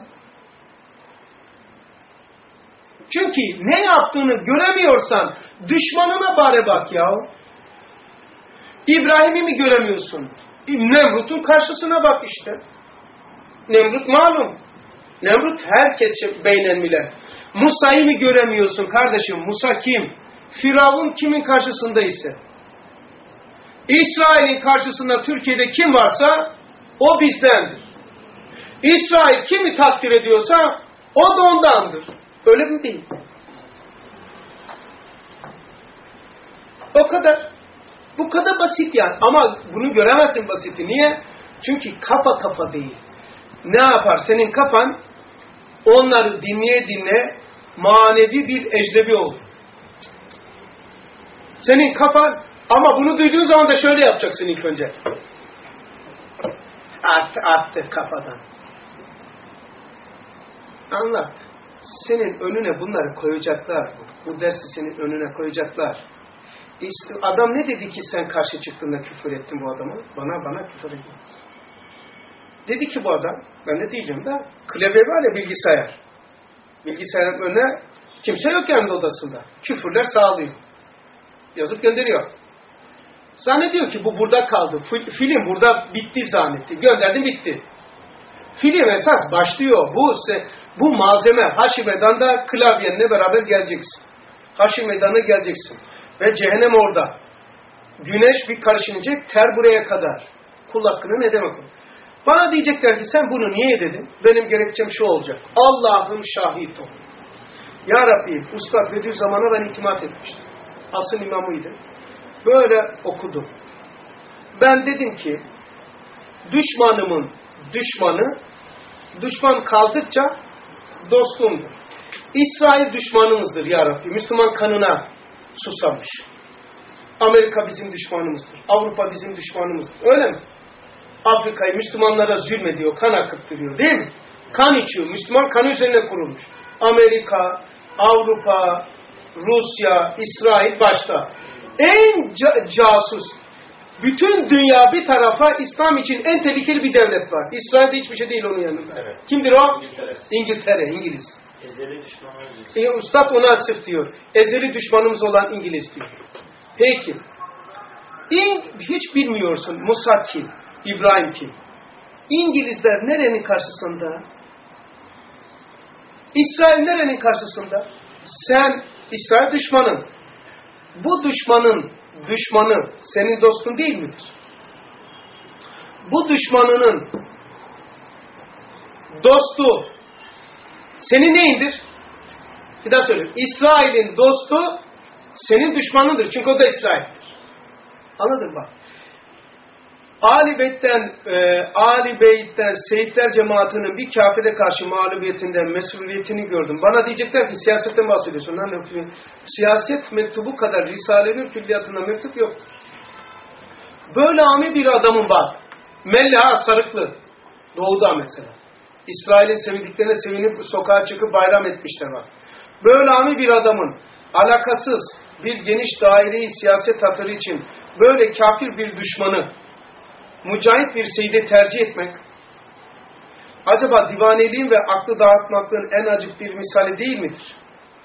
Çünkü ne yaptığını göremiyorsan düşmanına bari bak ya. İbrahim'i mi göremiyorsun? Nemrut'un karşısına bak işte. Nemrut malum. Nemrut herkes beynelmiler. Musa'yı mı göremiyorsun kardeşim? Musa kim? Firavun kimin karşısında ise? İsrail'in karşısında Türkiye'de kim varsa o bizdendir. İsrail kimi takdir ediyorsa o da ondandır. Öyle mi değil? O kadar. Bu kadar basit yani. Ama bunu göremezsin basiti. Niye? Çünkü kafa kafa değil. Ne yapar? Senin kafan onları dinleye dinle manevi bir ecnebi olur. Senin kafan ama bunu duyduğun zaman da şöyle yapacaksın ilk önce. Attı attı kafadan. Anlat. Senin önüne bunları koyacaklar. Bu dersi senin önüne koyacaklar. İşte adam ne dedi ki sen karşı çıktığında küfür ettin bu adama? Bana bana küfür ediyor. Dedi ki bu adam, ben ne diyeceğim da, klavye var ya bilgisayar. Bilgisayarın önüne kimse yok kendi odasında. Küfürler sağlıyor. Yazıp gönderiyor. Zannediyor ki bu burada kaldı. Film burada bitti zannetti. Gönderdi bitti. Film esas başlıyor. Bu bu malzeme Haşime'dan da klavyenle beraber geleceksin. Haşime'dan'a geleceksin. Ve cehennem orada. Güneş bir karışınacak ter buraya kadar. Kul hakkını ne demek o? Bana diyecekler ki sen bunu niye dedin? Benim gerekçem şu olacak. Allah'ım şahit ol. Ya Rabbi, Üstad Bediüzzaman'a ben itimat etmiştim. Asıl imamıydı. Böyle okudum. Ben dedim ki düşmanımın düşmanı düşman kaldıkça dostumdur. İsrail düşmanımızdır ya Rabbi. Müslüman kanına susamış. Amerika bizim düşmanımızdır. Avrupa bizim düşmanımızdır. Öyle mi? Afrika'yı Müslümanlara zulmediyor, kan akıttırıyor değil mi? Kan içiyor. Müslüman kanı üzerine kurulmuş. Amerika, Avrupa, Rusya, İsrail başta. En ca casus. Bütün dünya bir tarafa İslam için en tehlikeli bir devlet var. İsrail'de hiçbir şey değil onun yanında. Evet. Kimdir o? İngiltere. İngiltere, İngiliz. Ezeli düşmanımız. E, Üstad ona açık diyor. Ezeli düşmanımız olan İngiliz diyor. Peki. İng hiç bilmiyorsun Musa kim? İbrahim kim? İngilizler nerenin karşısında? İsrail nerenin karşısında? Sen İsrail düşmanın. Bu düşmanın düşmanı senin dostun değil midir? Bu düşmanının dostu senin neyindir? Bir daha söyleyeyim. İsrail'in dostu senin düşmanındır. Çünkü o da İsrail'dir. Anladın mı? Âl-i Beyt'ten, e, Âl-i Beyt'ten Seyitler cemaatinin bir kafire karşı mağlubiyetinden mesuliyetini gördüm. Bana diyecekler ki siyasetten bahsediyorsun. Lan, siyaset mektubu kadar Risale-i Külliyatında mektup yoktur. Böyle ami bir adamın bak. Mella sarıklı. Doğuda mesela. İsrail'in sevindiklerine sevinip sokağa çıkıp bayram etmişler bak. Böyle ami bir adamın alakasız bir geniş daireyi siyaset hatırı için böyle kafir bir düşmanı mücahit bir seyide tercih etmek, acaba divaneliğin ve aklı dağıtmaklığın en acık bir misali değil midir?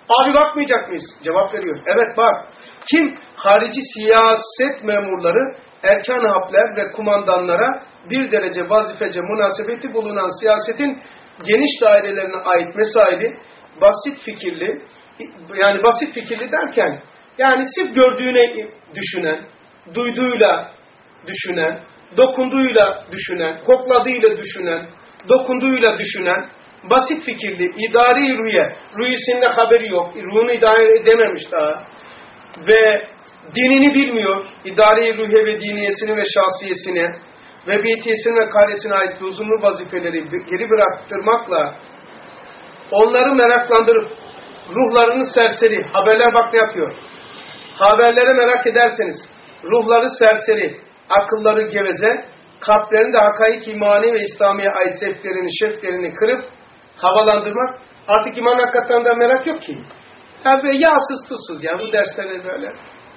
Abi bakmayacak mıyız? Cevap veriyor. Evet bak. Kim? Harici siyaset memurları, erkan-ı hapler ve kumandanlara bir derece vazifece münasebeti bulunan siyasetin geniş dairelerine ait mesaili, basit fikirli, yani basit fikirli derken, yani sırf gördüğüne düşünen, duyduğuyla düşünen, dokunduğuyla düşünen, kokladığıyla düşünen, dokunduğuyla düşünen, basit fikirli, idari rüye, rüyesinde haberi yok, ruhunu idare edememiş daha ve dinini bilmiyor, idari rühe ve diniyesini ve şahsiyesini ve beytiyesine ve karesine ait lüzumlu vazifeleri geri bıraktırmakla onları meraklandırıp ruhlarını serseri, haberler bak ne yapıyor? Haberlere merak ederseniz, ruhları serseri, akılları geveze, kalplerinde hakaik imani ve İslamiye ait zevklerini, şevklerini kırıp havalandırmak, artık iman hakikatlerinde merak yok ki. Yani böyle yağsız tuzsuz yani bu dersleri böyle.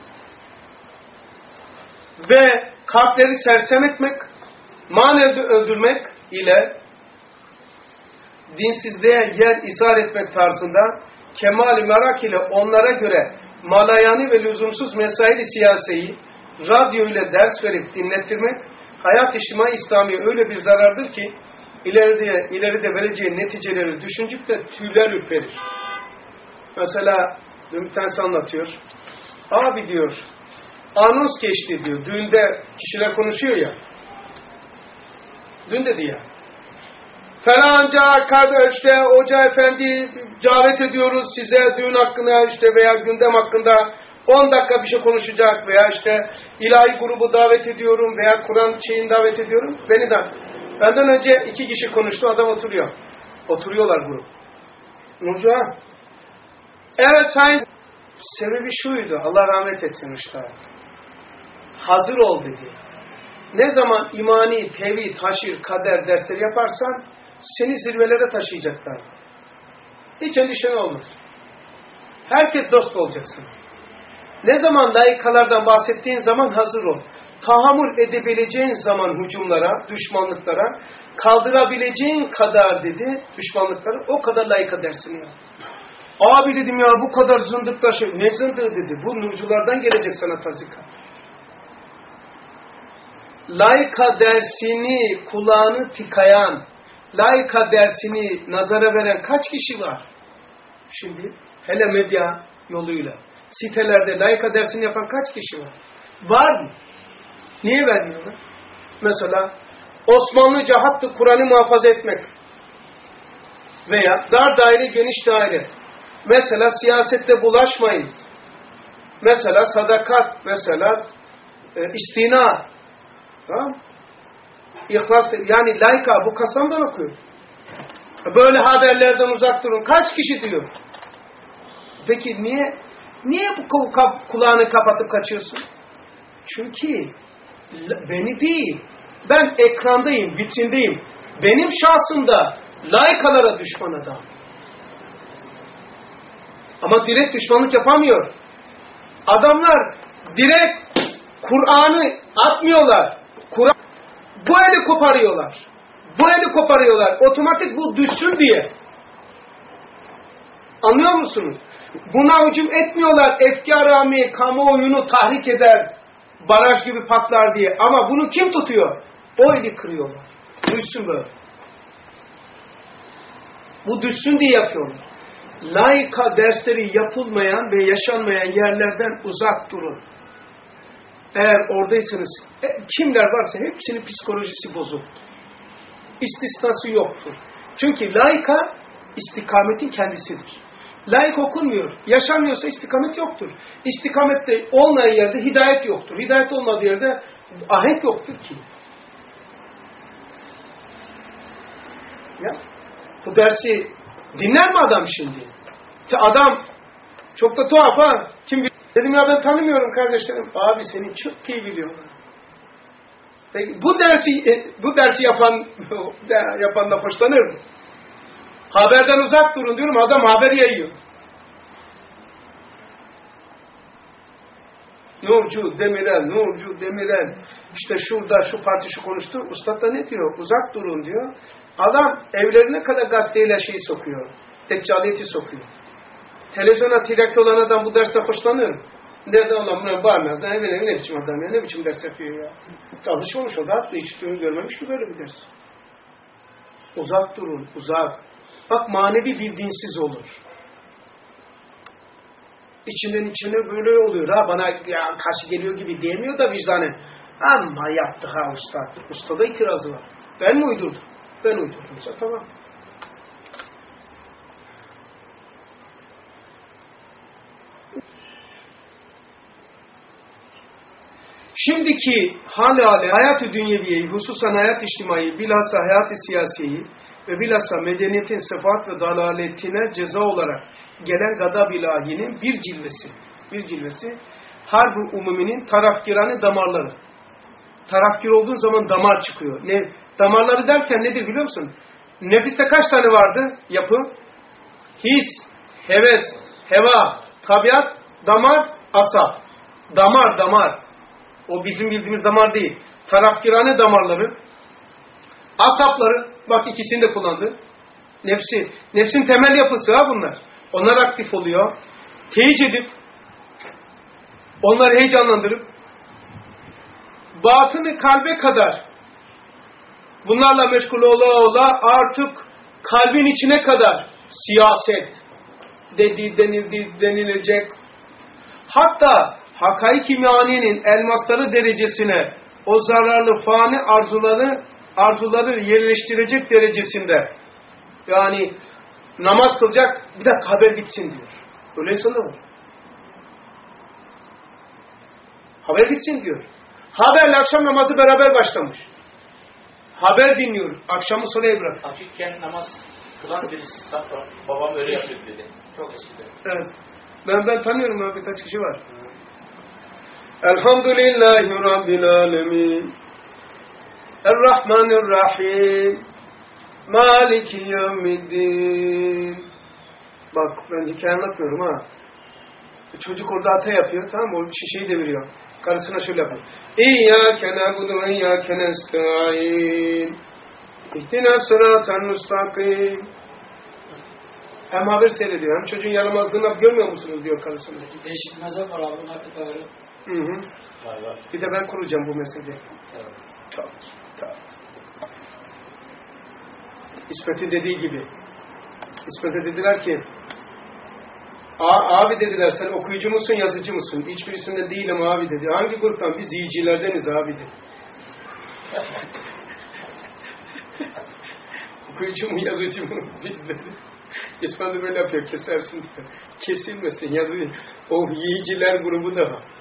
Ve kalpleri sersem etmek, manen öldürmek ile dinsizliğe yer izhar etmek tarzında kemal-i merak ile onlara göre malayani ve lüzumsuz mesail-i siyaseyi radyo ile ders verip dinlettirmek, hayat içtimai İslamiye öyle bir zarardır ki ileride, ileride vereceği neticeleri düşüncükle tüyler ürperir. Mesela bir tanesi anlatıyor. Abi diyor, anons geçti diyor. Düğünde kişiler konuşuyor ya. Dün dedi ya. Falanca kardeş işte hoca efendi davet ediyoruz size düğün hakkında işte veya gündem hakkında on dakika bir şey konuşacak veya işte ilahi grubu davet ediyorum veya Kur'an şeyini davet ediyorum. Beni de. Benden önce iki kişi konuştu, adam oturuyor. Oturuyorlar grup. Nurcu ha? Evet sayın. Sebebi şuydu, Allah rahmet etsin işte. Hazır ol dedi. Ne zaman imani, tevhid, haşir, kader dersleri yaparsan seni zirvelere taşıyacaklar. Hiç endişen olmaz. Herkes dost olacaksın. Ne zaman layıkalardan bahsettiğin zaman hazır ol. Tahammül edebileceğin zaman hücumlara, düşmanlıklara, kaldırabileceğin kadar dedi düşmanlıklara, o kadar layıka dersini yap. Abi dedim ya bu kadar zındıktaşı, ne zındığı dedi. Bu nurculardan gelecek sana tazika. Layıka dersini kulağını tıkayan, layıka dersini nazara veren kaç kişi var? Şimdi hele medya yoluyla. Sitelerde layıka dersini yapan kaç kişi var? Var mı? Niye vermiyorlar? Mesela Osmanlıca hattı Kur'an'ı muhafaza etmek veya dar daire geniş daire. Mesela siyasette bulaşmayız. Mesela sadakat, mesela e, istina. Tamam? İhlas, yani layıka bu kasamdan okuyor. Böyle haberlerden uzak durun. Kaç kişi diyor? Peki niye niye bu kulağını kapatıp kaçıyorsun? Çünkü beni değil. Ben ekrandayım, vitrindeyim. Benim şahsımda layıkalara düşman adam. Ama direkt düşmanlık yapamıyor. Adamlar direkt Kur'an'ı atmıyorlar. Kur'an bu eli koparıyorlar. Bu eli koparıyorlar. Otomatik bu düşsün diye. Anlıyor musunuz? Buna hücum etmiyorlar. Efkar-ı kamuoyunu tahrik eder. Baraj gibi patlar diye. Ama bunu kim tutuyor? O eli kırıyorlar. Düşsün böyle. Bu düşsün diye yapıyorlar. Layıka dersleri yapılmayan ve yaşanmayan yerlerden uzak durun. Eğer oradaysanız kimler varsa hepsinin psikolojisi bozuk. İstisnası yoktur. Çünkü layıka istikametin kendisidir. Layık okunmuyor. Yaşanmıyorsa istikamet yoktur. İstikamette olmayan yerde hidayet yoktur. Hidayet olmadığı yerde ahenk yoktur ki. Ya, bu dersi dinler mi adam şimdi? Adam çok da tuhaf ha. Kim biliyor? Dedim ya ben tanımıyorum kardeşlerim. Abi seni çok iyi biliyorlar. Peki, bu dersi bu dersi yapan yapanla hoşlanır mı? Haberden uzak durun diyorum. Adam haber yayıyor. Nurcu Demirel, Nurcu Demirel. İşte şurada şu parti şu konuştu. Ustad da ne diyor? Uzak durun diyor. Adam evlerine kadar gazeteyle şeyi sokuyor. Deccaliyeti sokuyor. televizyona tirakli olan adam bu derste hoşlanır. Nerede olan buna bağırmaz. Ne, ne, ne biçim adam ya, ne biçim ders yapıyor ya. Alışmamış o da, hiç görmemiş ki böyle bir ders. Uzak durun, uzak. Bak manevi bir dinsiz olur. İçinden içine böyle oluyor. Ha bana ya, karşı geliyor gibi diyemiyor da vicdanı. Ama yaptı ha usta. Ustada itirazı var. Ben mi uydurdum? Ben uydurdumsa tamam. Şimdiki hali hali hayat-ı dünyeviyeyi, hususan hayat içtimai, bilhassa hayat-ı siyasiyi ve bilhassa medeniyetin sıfat ve dalaletine ceza olarak gelen gadab-ı ilahinin bir cilvesi, bir cilvesi, harb-ı umuminin tarafgirane damarları. Tarafgir olduğun zaman damar çıkıyor. Ne? Damarları derken nedir biliyor musun? Nefiste kaç tane vardı yapı? His, heves, heva, tabiat, damar, asap. Damar, damar. O bizim bildiğimiz damar değil. Tarafgirane damarları, asapları, bak ikisini de kullandı. Nefsi, nefsin temel yapısı ha bunlar. Onlar aktif oluyor. Teyic edip, onları heyecanlandırıp, batını kalbe kadar bunlarla meşgul ola ola artık kalbin içine kadar siyaset dedi, denildi, denilecek. Hatta hakaik-i maniyenin elmasları derecesine o zararlı fani arzuları arzuları yerleştirecek derecesinde. Yani namaz kılacak, bir de haber bitsin diyor. Öyle insan da var. Haber bitsin diyor. Haberle akşam namazı beraber başlamış. Haber dinliyor. Akşamı sonraya bırak. Açıkken namaz kılan birisi babam öyle yapıyor dedi. Çok eskiden. Evet. Ben ben tanıyorum abi, birkaç kişi var. Elhamdülillahi Rabbil alemin. Errahmanirrahim. Maliki yevmiddin. Bak ben hikaye anlatmıyorum ha. Çocuk orada hata yapıyor, tamam mı? O şişeyi deviriyor. Karısına şöyle yapıyor. İyyâke na'budu ve iyyâke nesta'in. İhdina sıraten müstakim. Hem haber seyrediyor, hem çocuğun yaramazlığını görmüyor musunuz diyor karısına. Değişik mezhep var abi. Bunlar da öyle. Hı hı. Var var. Bir de ben kuracağım bu meseleyi. Evet. Tamam, tamam. İsmet'in dediği gibi. İsmet'e dediler ki, abi dediler sen okuyucu musun, yazıcı mısın? Hiçbirisinde değilim abi dedi. Hangi gruptan? Biz yiyicilerdeniz abi dedi. Okuyucu mu, yazıcı mı? Biz dedi. İsmet de böyle yapıyor, kesersin diyor. Kesilmesin, yazı. O yiyiciler grubu da var.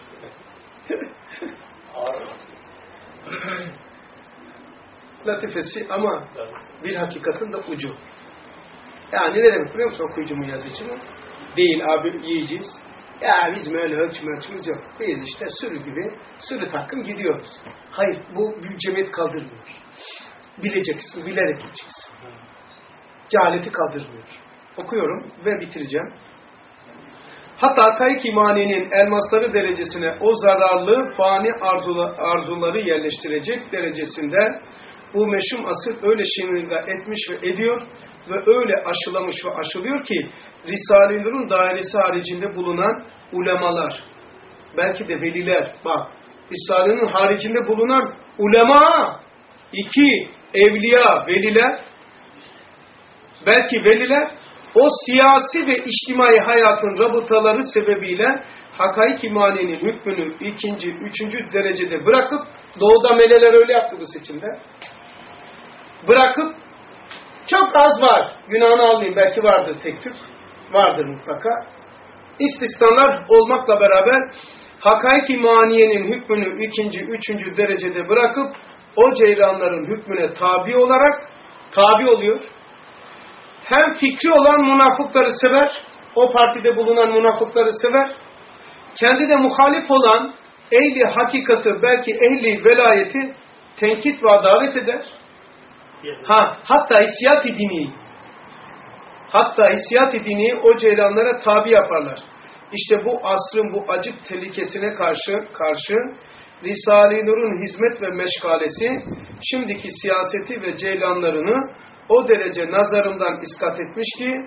Latifesi ama bir hakikatin de ucu. Yani ne demek biliyor musun okuyucu mu, yazıcı mı? Değil abi, yiyeceğiz. Ya bizim öyle ölçüm ölçümüz yok. Biz işte sürü gibi, sürü takım gidiyoruz. Hayır, bu bir cemiyet kaldırmıyor. Bileceksin, bilerek gideceksin. Cehaleti kaldırmıyor. Okuyorum ve bitireceğim. Hatta hakaik imaninin elmasları derecesine o zararlı fani arzula, arzuları yerleştirecek derecesinde bu meşhum asır öyle şirinliğe etmiş ve ediyor ve öyle aşılamış ve aşılıyor ki Risale-i Nur'un dairesi haricinde bulunan ulemalar, belki de veliler, bak Risale-i Nur'un haricinde bulunan ulema, iki evliya, veliler, belki veliler, o siyasi ve içtimai hayatın rabıtaları sebebiyle hakaik imaninin hükmünü ikinci, üçüncü derecede bırakıp, doğuda meleler öyle yaptı bu seçimde, bırakıp, çok az var, günahını almayayım, belki vardır tek tük, vardır mutlaka, istisnalar olmakla beraber, hakaik imaniyenin hükmünü ikinci, üçüncü derecede bırakıp, o ceylanların hükmüne tabi olarak, tabi oluyor. Hem fikri olan münafıkları sever, o partide bulunan münafıkları sever, kendi de muhalif olan ehli hakikati, belki ehli velayeti tenkit ve adalet eder. Ha, hatta hissiyat-ı dini, hatta hissiyat-ı dini o ceylanlara tabi yaparlar. İşte bu asrın bu acık tehlikesine karşı, karşı Risale-i Nur'un hizmet ve meşgalesi, şimdiki siyaseti ve ceylanlarını o derece nazarından iskat etmiş ki,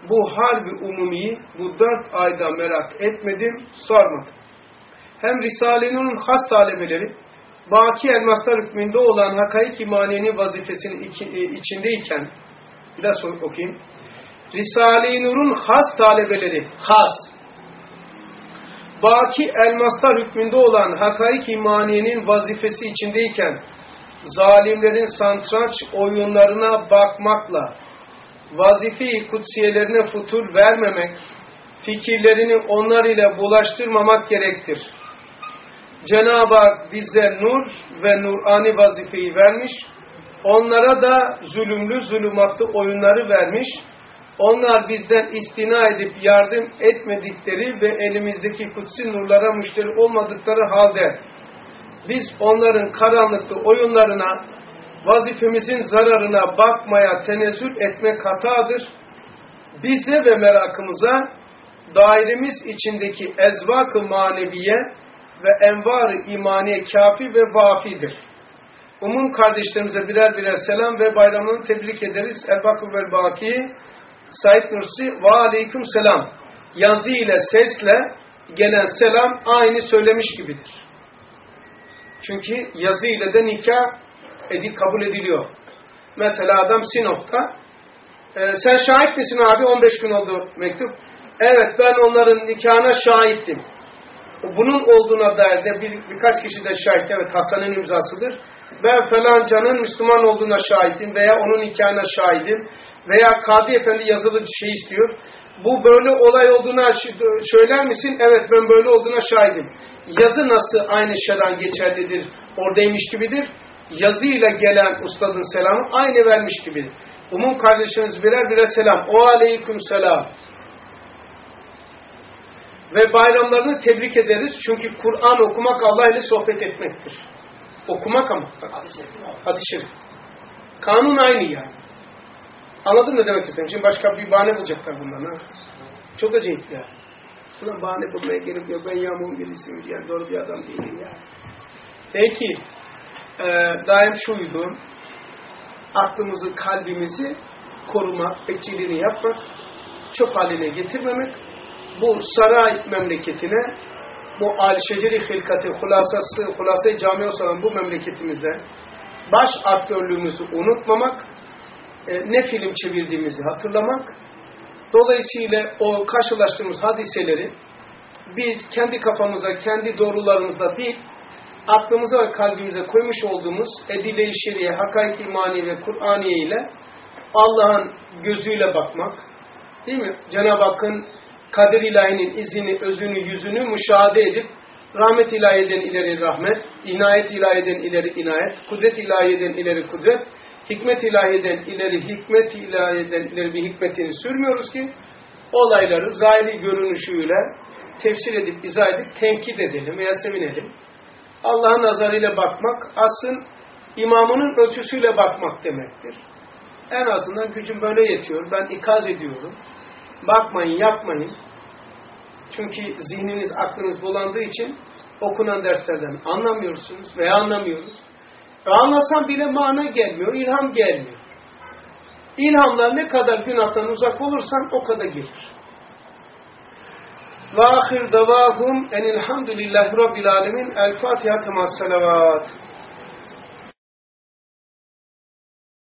bu harbi umumiyi bu dört ayda merak etmedim, sormadım. Hem Risale-i Nur'un has talebeleri, baki elmaslar hükmünde olan hakaik imaniyenin vazifesinin içindeyken, bir daha okuyayım. Risale-i Nur'un has talebeleri, has, baki elmaslar hükmünde olan hakaik imaniyenin vazifesi içindeyken, zalimlerin satranç oyunlarına bakmakla, vazife-i kutsiyelerine futur vermemek, fikirlerini onlar ile bulaştırmamak gerektir. Cenab-ı Hak bize nur ve nurani vazifeyi vermiş, onlara da zulümlü zulümatlı oyunları vermiş, onlar bizden istina edip yardım etmedikleri ve elimizdeki kutsi nurlara müşteri olmadıkları halde, biz onların karanlıklı oyunlarına, vazifemizin zararına bakmaya tenezzül etmek hatadır. Bize ve merakımıza dairemiz içindeki ezvak-ı maneviye ve envar-ı imaniye kafi ve vafidir. Umum kardeşlerimize birer birer selam ve bayramlarını tebrik ederiz. El-Bakı vel-Baki, Said Nursi ve aleyküm selam. Yazı ile sesle gelen selam aynı söylemiş gibidir. Çünkü yazı ile de nikah edip kabul ediliyor. Mesela adam Sinop'ta, e, sen şahit misin abi? on beş gün oldu mektup. Evet, ben onların nikahına şahittim. Bunun olduğuna dair de bir, birkaç kişi de şahit. Evet, Hasan'ın imzasıdır. Ben falancanın Müslüman olduğuna şahidim veya onun nikahına şahidim veya Kadı Efendi yazılı bir şey istiyor. Bu böyle olay olduğuna söyler misin? Evet, ben böyle olduğuna şahidim. Yazı nasıl aynı şer'an geçerlidir, oradaymış gibidir. Yazıyla gelen ustadın selamı aynı vermiş gibidir. Umum kardeşlerimiz birer birer selam. O aleyküm selam. Ve bayramlarını tebrik ederiz. Çünkü Kur'an okumak Allah ile sohbet etmektir. Okumak ama. Hadis-i şerif. Kanun aynı yani. Anladın ne demek istedim? Şimdi başka bir bahane bulacaklar bundan. Ha? Çok acayip ya. Buna bahane bulmaya gerek yok. Ben yamuğun birisiyim. Yani doğru bir adam değilim ya. Peki. Ee, daim şuydu. Aklımızı, kalbimizi korumak, bekçiliğini yapmak, çöp haline getirmemek, bu saray memleketine, bu al-şeceri hilkati, hulasası, hulasa-i camiası olan bu memleketimizde baş aktörlüğümüzü unutmamak, e, ne film çevirdiğimizi hatırlamak, dolayısıyla o karşılaştığımız hadiseleri biz kendi kafamıza, kendi doğrularımızda değil, aklımıza ve kalbimize koymuş olduğumuz edile-i şeriye, hakaik-i imani ve Kur'aniye ile Allah'ın gözüyle bakmak, değil mi? Cenab-ı Hakk'ın kader ilahinin izini, özünü, yüzünü müşahede edip rahmet ilahiden ileri rahmet, inayet ilahiden ileri inayet, kudret ilahiden ileri kudret, hikmet ilahiden ileri hikmet ilahiden ileri bir hikmetini sürmüyoruz ki olayları zahiri görünüşüyle tefsir edip, izah edip, tenkit edelim veya sevinelim. Allah'ın nazarıyla bakmak, aslında imamının ölçüsüyle bakmak demektir. En azından gücüm böyle yetiyor. Ben ikaz ediyorum. Bakmayın, yapmayın. Çünkü zihniniz, aklınız bulandığı için okunan derslerden anlamıyorsunuz veya anlamıyoruz. E anlasam bile mana gelmiyor, ilham gelmiyor. İlhamlar ne kadar günahtan uzak olursan o kadar gelir. Ve ahir davahum enilhamdülillahi rabbil alemin. El Fatiha temas salavat.